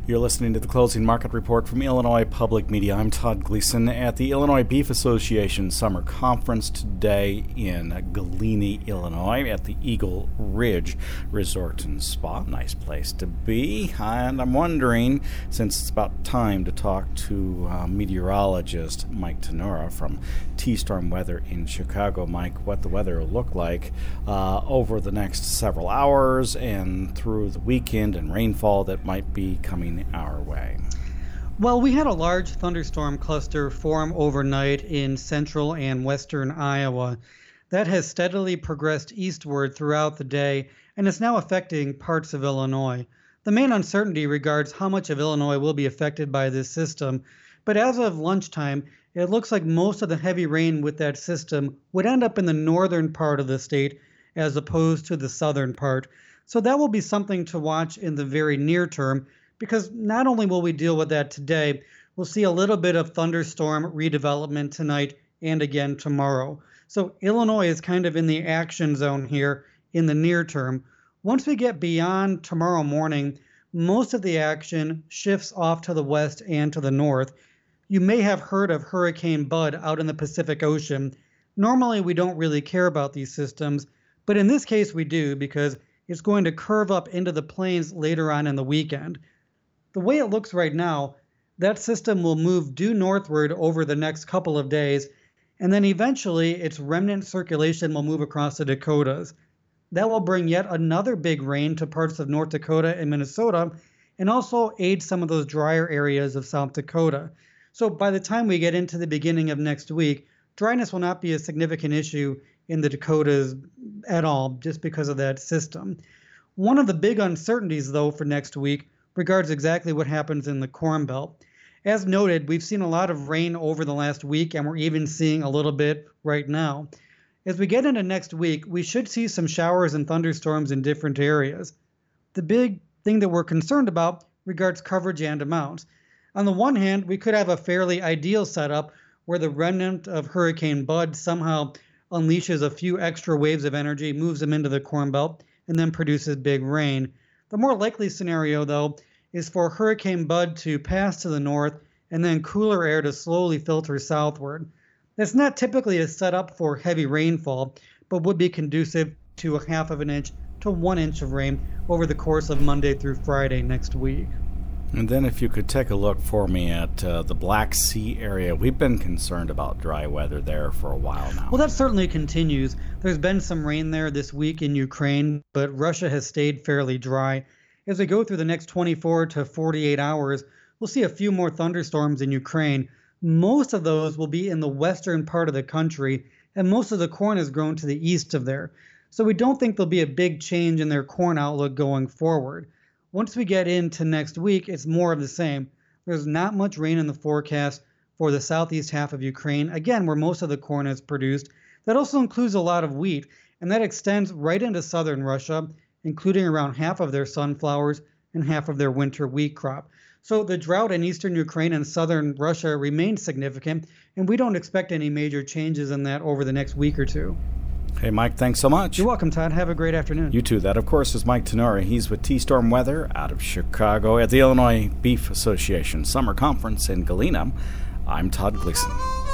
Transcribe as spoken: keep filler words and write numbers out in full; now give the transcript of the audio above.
You're listening to the Closing Market Report from Illinois Public Media. I'm Todd Gleason at the Illinois Beef Association Summer Conference today in Galena, Illinois at the Eagle Ridge Resort and Spa. Nice place to be. And I'm wondering, since it's about time to talk to uh, meteorologist Mike Tenura from T-Storm Weather in Chicago. Mike, what the weather will look like uh, over the next several hours and through the weekend and rainfall that might be coming our way. Well, we had a large thunderstorm cluster form overnight in central and western Iowa. That has steadily progressed eastward throughout the day and is now affecting parts of Illinois. The main uncertainty regards how much of Illinois will be affected by this system, but as of lunchtime, it looks like most of the heavy rain with that system would end up in the northern part of the state as opposed to the southern part. So that will be something to watch in the very near term, because not only will we deal with that today, we'll see a little bit of thunderstorm redevelopment tonight and again tomorrow. So Illinois is kind of in the action zone here in the near term. Once we get beyond tomorrow morning, most of the action shifts off to the west and to the north. You may have heard of Hurricane Bud out in the Pacific Ocean. Normally, we don't really care about these systems, but in this case we do, because it's going to curve up into the plains later on in the weekend. The way it looks right now, that system will move due northward over the next couple of days, and then eventually its remnant circulation will move across the Dakotas. That will bring yet another big rain to parts of North Dakota and Minnesota, and also aid some of those drier areas of South Dakota. So by the time we get into the beginning of next week, dryness will not be a significant issue in the Dakotas at all, just because of that system. One of the big uncertainties, though, for next week regards exactly what happens in the Corn Belt. As noted, we've seen a lot of rain over the last week, and we're even seeing a little bit right now. As we get into next week, we should see some showers and thunderstorms in different areas. The big thing that we're concerned about regards coverage and amounts. On the one hand, we could have a fairly ideal setup where the remnant of Hurricane Bud somehow unleashes a few extra waves of energy, moves them into the Corn Belt, and then produces big rain. The more likely scenario, though, is for Hurricane Bud to pass to the north and then cooler air to slowly filter southward. That's not typically a setup for heavy rainfall, but would be conducive to a half of an inch to one inch of rain over the course of Monday through Friday next week. And then if you could take a look for me at uh, the Black Sea area. We've been concerned about dry weather there for a while now. Well, that certainly continues. There's been some rain there this week in Ukraine, but Russia has stayed fairly dry. As we go through the next twenty-four to forty-eight hours, we'll see a few more thunderstorms in Ukraine. Most of those will be in the western part of the country, and most of the corn is grown to the east of there. So we don't think there'll be a big change in their corn outlook going forward. Once we get into next week, it's more of the same. There's not much rain in the forecast for the southeast half of Ukraine, again, where most of the corn is produced. That also includes a lot of wheat, and that extends right into southern Russia, including around half of their sunflowers and half of their winter wheat crop. So the drought in eastern Ukraine and southern Russia remains significant, and we don't expect any major changes in that over the next week or two. Hey, Mike, thanks so much. You're welcome, Todd. Have a great afternoon. You too. That, of course, is Mike Tenura. He's with T-Storm Weather out of Chicago at the Illinois Beef Association Summer Conference in Galena. I'm Todd Gleason.